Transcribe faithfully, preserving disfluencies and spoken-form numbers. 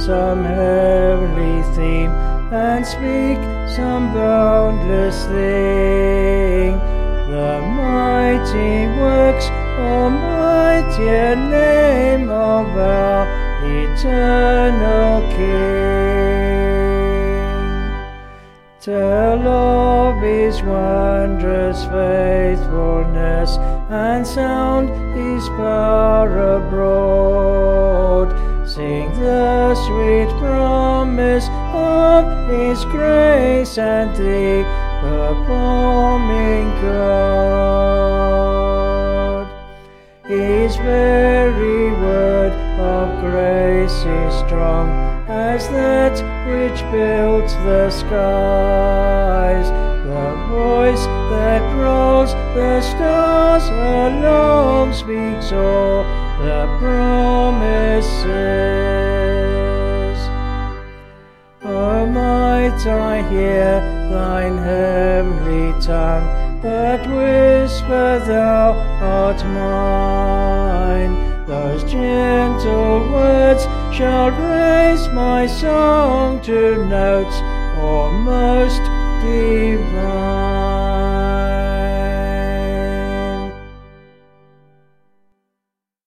some heavenly theme, and speak some boundless thing. The mighty works, almighty name of our eternal King. Tell of his wondrous faithfulness, and sound his power abroad. Sing the sweet promise of his grace and the performing God. His very word of grace is strong as that which built the skies. The voice that rolls the stars alone speaks all the promises. O might I hear thine heavenly tongue, but whisper thou art mine. Those gentle words shall raise my song to notes almost divine.